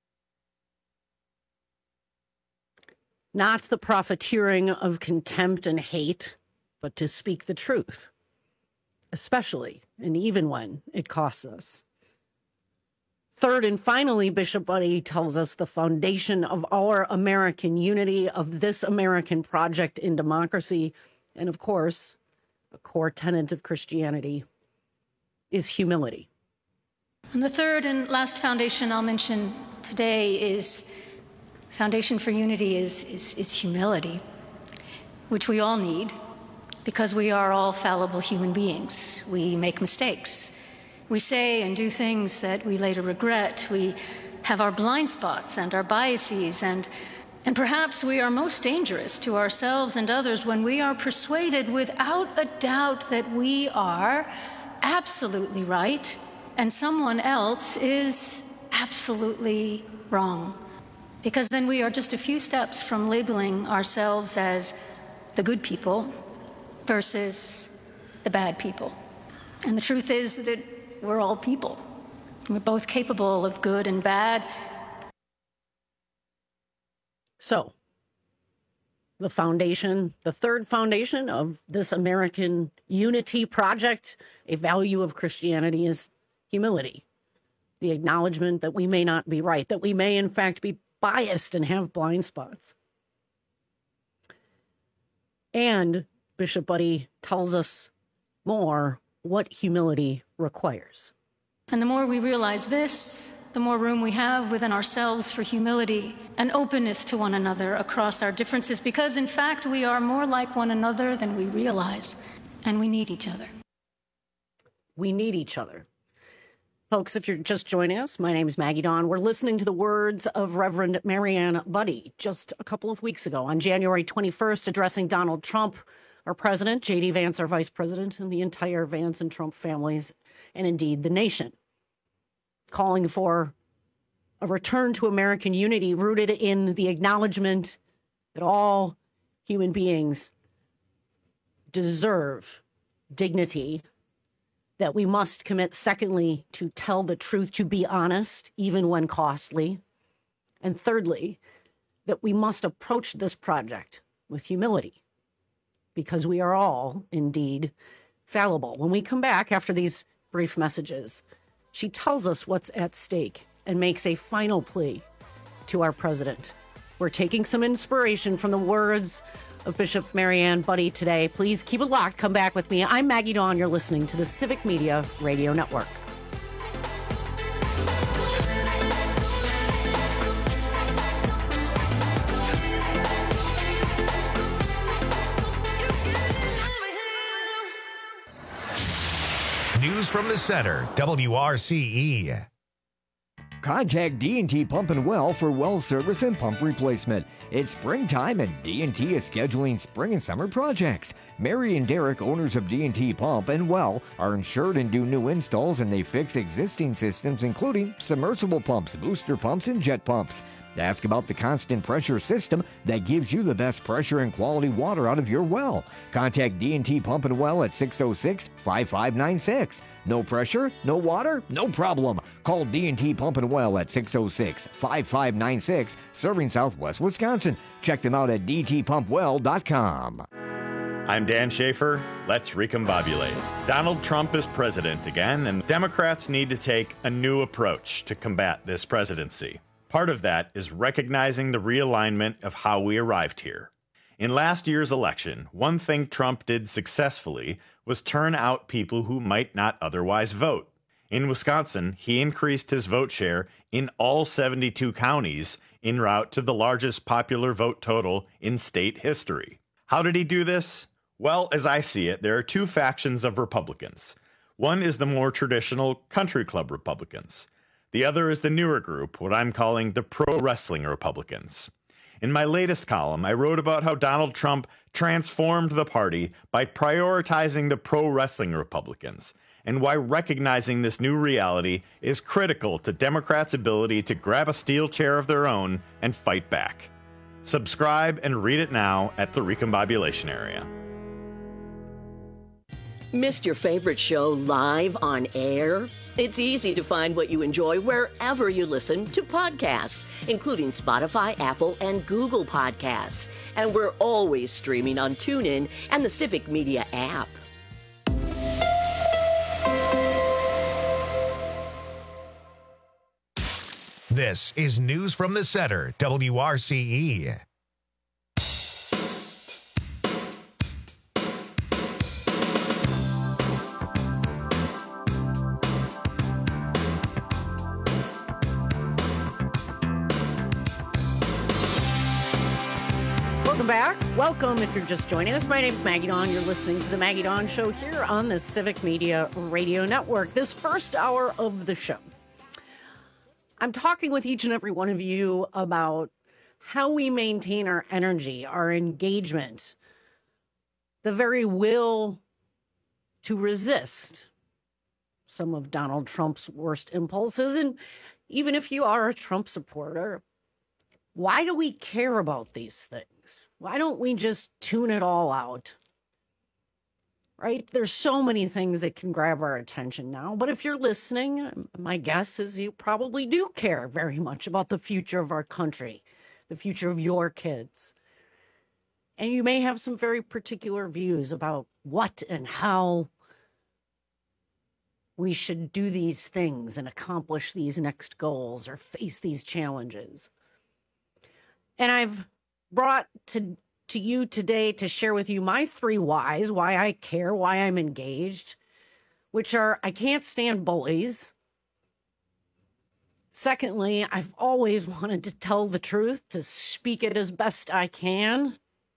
Not the profiteering of contempt and hate, but to speak the truth, especially and even when it costs us. Third and finally, Bishop Budde tells us the foundation of our American unity, of this American project in democracy, and of course, a core tenet of Christianity, is humility. And the third and last foundation I'll mention today is foundation for unity is, is, is humility, which we all need because we are all fallible human beings. We make mistakes. We say and do things that we later regret. We have our blind spots and our biases, and, and perhaps we are most dangerous to ourselves and others when we are persuaded without a doubt that we are absolutely right and someone else is absolutely wrong. Because then we are just a few steps from labeling ourselves as the good people versus the bad people. And the truth is that we're all people. We're both capable of good and bad. So, the foundation, the third foundation of this American unity project, a value of Christianity, is humility. The acknowledgement that we may not be right, that we may in fact be biased and have blind spots. And Bishop Budde tells us more what humility requires. And the more we realize this, the more room we have within ourselves for humility and openness to one another across our differences, because in fact we are more like one another than we realize, and we need each other. We need each other. Folks, if you're just joining us, my name is Maggie Dawn. We're listening to the words of Reverend Marianne Budde just a couple of weeks ago on January twenty-first, addressing Donald Trump, our president, J D Vance, our vice president, and the entire Vance and Trump families, and indeed the nation, calling for a return to American unity rooted in the acknowledgement that all human beings deserve dignity, that we must commit, secondly, to tell the truth, to be honest, even when costly, and thirdly, that we must approach this project with humility, because we are all, indeed, fallible. When we come back after these brief messages, she tells us what's at stake and makes a final plea to our president. We're taking some inspiration from the words of Bishop Marianne Budde today. Please keep it locked. Come back with me. I'm Maggie Dawn. You're listening to the Civic Media Radio Network. News from the center, W R C E. Contact D and T Pump and Well for well service and pump replacement. It's springtime and D and T is scheduling spring and summer projects. Mary and Derek, owners of D and T Pump and Well, are insured and do new installs, and they fix existing systems including submersible pumps, booster pumps, and jet pumps. Ask about the constant pressure system that gives you the best pressure and quality water out of your well. Contact D and T Pump and Well at six oh six, five five nine six. No pressure, no water, no problem. Call D and T Pump and Well at six oh six, five five nine six, serving Southwest Wisconsin. Check them out at d t pump well dot com. I'm Dan Schaefer. Let's recombobulate. Donald Trump is president again, and Democrats need to take a new approach to combat this presidency. Part of that is recognizing the realignment of how we arrived here. In last year's election, one thing Trump did successfully was turn out people who might not otherwise vote. In Wisconsin, he increased his vote share in all seventy-two counties en route to the largest popular vote total in state history. How did he do this? Well, as I see it, there are two factions of Republicans. One is the more traditional country club Republicans. The other is the newer group, what I'm calling the pro-wrestling Republicans. In my latest column, I wrote about how Donald Trump transformed the party by prioritizing the pro-wrestling Republicans, and why recognizing this new reality is critical to Democrats' ability to grab a steel chair of their own and fight back. Subscribe and read it now at the Recombobulation Area. Missed your favorite show live on air? It's easy to find what you enjoy wherever you listen to podcasts, including Spotify, Apple, and Google Podcasts. And we're always streaming on TuneIn and the Civic Media app. This is News from the Center, W R C E. Back. Welcome if you're just joining us. My name's Maggie Dawn. You're listening to the Maggie Dawn Show here on the Civic Media Radio Network. This first hour of the show, I'm talking with each and every one of you about how we maintain our energy, our engagement, the very will to resist some of Donald Trump's worst impulses. And even if you are a Trump supporter, why do we care about these things? Why don't we just tune it all out? Right? There's so many things that can grab our attention now. But if you're listening, my guess is you probably do care very much about the future of our country, the future of your kids. And you may have some very particular views about what and how we should do these things and accomplish these next goals or face these challenges. And I've brought to to you today to share with you my three whys, why I care, why I'm engaged, which are I can't stand bullies. Secondly, I've always wanted to tell the truth, to speak it as best I can,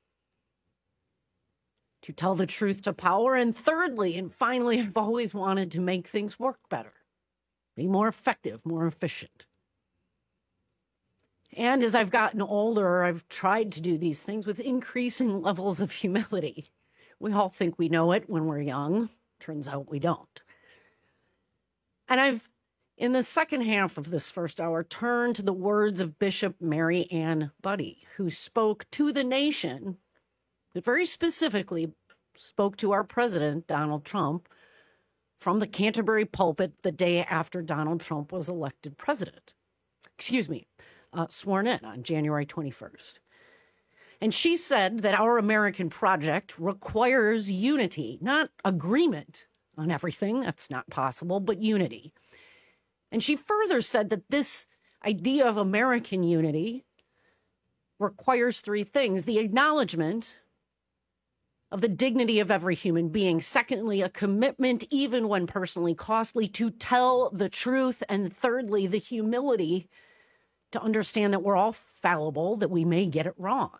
to tell the truth to power. And thirdly, and finally, I've always wanted to make things work better, be more effective, more efficient. And as I've gotten older, I've tried to do these things with increasing levels of humility. We all think we know it when we're young. Turns out we don't. And I've, in the second half of this first hour, turned to the words of Bishop Mary Ann Budde, who spoke to the nation, but very specifically spoke to our president, Donald Trump, from the Canterbury pulpit the day after Donald Trump was elected president. Excuse me. Uh, sworn in on January twenty-first. And she said that our American project requires unity, not agreement on everything. That's not possible, but unity. And she further said that this idea of American unity requires three things: the acknowledgement of the dignity of every human being. Secondly, a commitment, even when personally costly, to tell the truth. And thirdly, the humility to understand that we're all fallible, that we may get it wrong.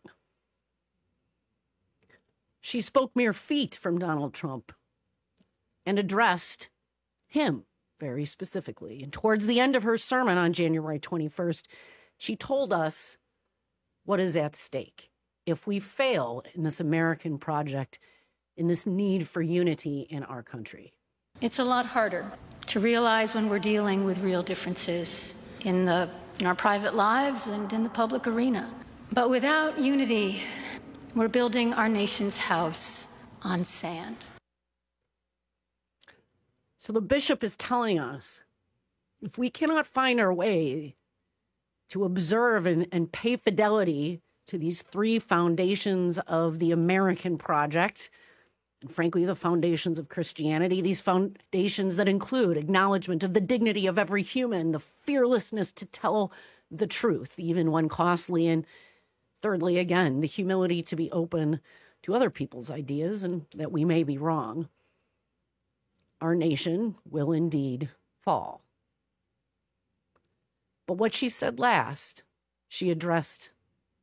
She spoke mere feet from Donald Trump and addressed him very specifically. And towards the end of her sermon on January twenty-first, she told us what is at stake if we fail in this American project, in this need for unity in our country. It's a lot harder to realize when we're dealing with real differences in the in our private lives and in the public arena. But without unity, we're building our nation's house on sand. So the bishop is telling us, if we cannot find our way to observe and, and pay fidelity to these three foundations of the American project, and frankly, the foundations of Christianity, these foundations that include acknowledgement of the dignity of every human, the fearlessness to tell the truth, even when costly, and thirdly, again, the humility to be open to other people's ideas and that we may be wrong, our nation will indeed fall. But what she said last, she addressed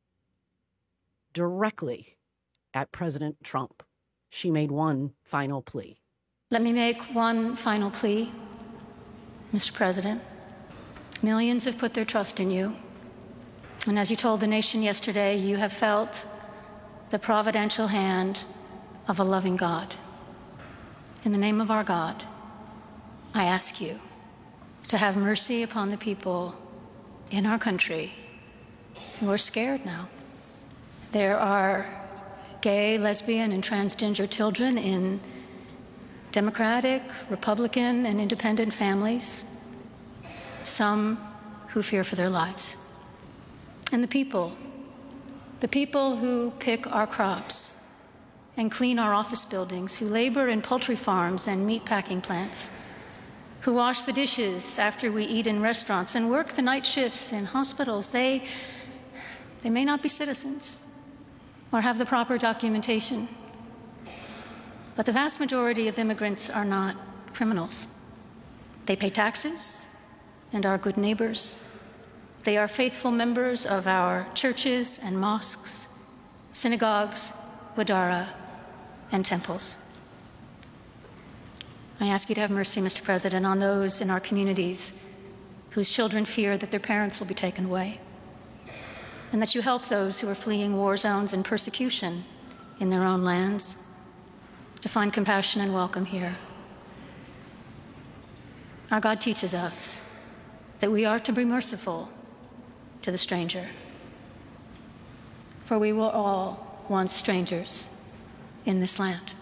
directly at President Trump. She made one final plea. Let me make one final plea, Mister President. Millions have put their trust in you. And as you told the nation yesterday, you have felt the providential hand of a loving God. In the name of our God, I ask you to have mercy upon the people in our country who are scared now. There are gay, lesbian, and transgender children in Democratic, Republican, and independent families, some who fear for their lives. And the people, the people who pick our crops and clean our office buildings, who labor in poultry farms and meatpacking plants, who wash the dishes after we eat in restaurants and work the night shifts in hospitals, they, they may not be citizens or have the proper documentation. But the vast majority of immigrants are not criminals. They pay taxes and are good neighbors. They are faithful members of our churches and mosques, synagogues, wadara, and temples. I ask you to have mercy, Mister President, on those in our communities whose children fear that their parents will be taken away, and that you help those who are fleeing war zones and persecution in their own lands to find compassion and welcome here. Our God teaches us that we are to be merciful to the stranger, for we were all once strangers in this land.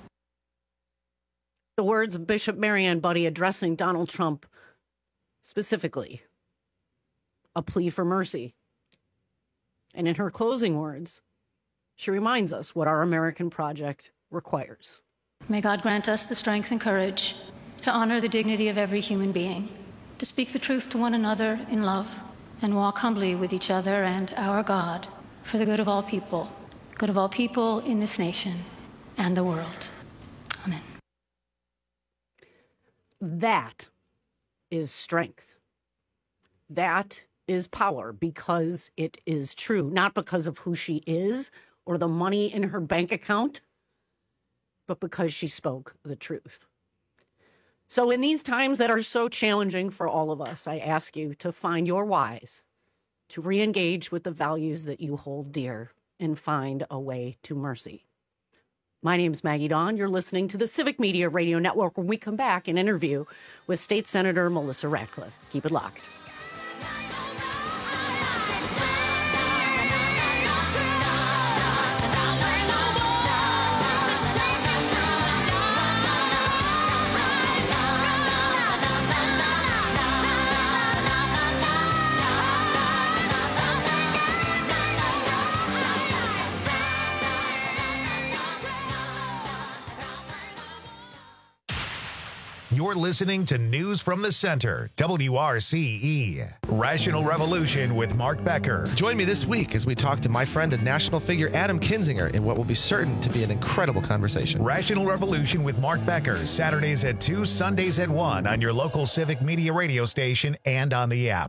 The words of Bishop Marianne Budde addressing Donald Trump specifically, a plea for mercy. And in her closing words, she reminds us what our American project requires. May God grant us the strength and courage to honor the dignity of every human being, to speak the truth to one another in love, and walk humbly with each other and our God for the good of all people, good of all people in this nation and the world. Amen. That is strength. That is power, because it is true, not because of who she is or the money in her bank account, but because she spoke the truth. So in these times that are so challenging for all of us, I ask you to find your whys, to re-engage with the values that you hold dear, and find a way to mercy. My name is Maggie Dawn. You're listening to the Civic Media Radio Network. When we come back, an interview with State Senator Melissa Ratcliffe. Keep it locked. You're listening to News from the Center, W R C E. Rational Revolution with Mark Becker. Join me this week as we talk to my friend and national figure Adam Kinzinger in what will be certain to be an incredible conversation. Rational Revolution with Mark Becker, Saturdays at two, Sundays at one on your local Civic Media radio station and on the app.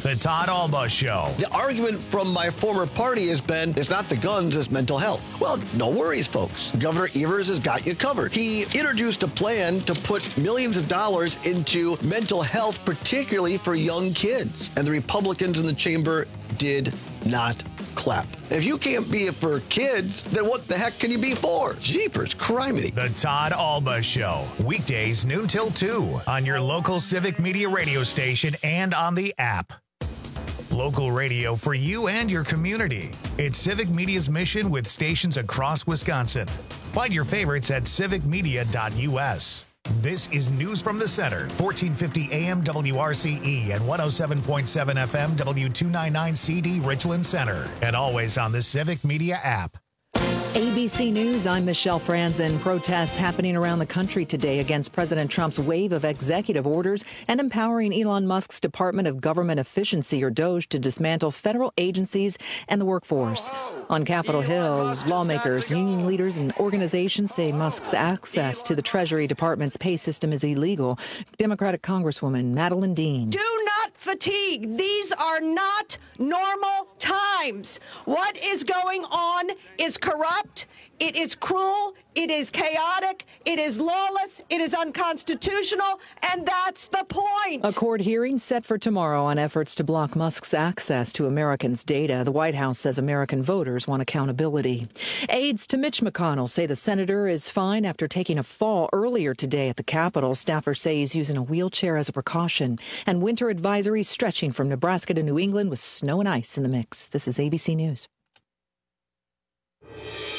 The Todd Alba Show. The argument from my former party has been, it's not the guns, it's mental health. Well, no worries, folks. Governor Evers has got you covered. He introduced a plan to put millions of dollars into mental health, particularly for young kids. And the Republicans in the chamber did not clap. If you can't be it for kids, then what the heck can you be for? Jeepers, criminy. The Todd Alba Show. Weekdays, noon till two on your local Civic Media radio station and on the app. Local radio for you and your community. It's Civic Media's mission with stations across Wisconsin. Find your favorites at civic media dot u s. This is News from the Center, fourteen fifty A M W R C E and one oh seven point seven F M W two ninety-nine C D Richland Center. And always on the Civic Media app. A B C News, I'm Michelle Franzen. Protests happening around the country today against President Trump's wave of executive orders and empowering Elon Musk's Department of Government Efficiency, or DOGE, to dismantle federal agencies and the workforce. On Capitol Hill, lawmakers, union leaders, and organizations say Musk's access to the Treasury Department's pay system is illegal. Democratic Congresswoman Madeleine Dean. Do not fatigue. These are not normal times. What is going on is corrupt. It is cruel. It is chaotic. It is lawless. It is unconstitutional. And that's the point. A court hearing set for tomorrow on efforts to block Musk's access to Americans' data. The White House says American voters want accountability. Aides to Mitch McConnell say the senator is fine after taking a fall earlier today at the Capitol. Staffers say he's using a wheelchair as a precaution. And winter advisories stretching from Nebraska to New England with snow and ice in the mix. This is A B C News.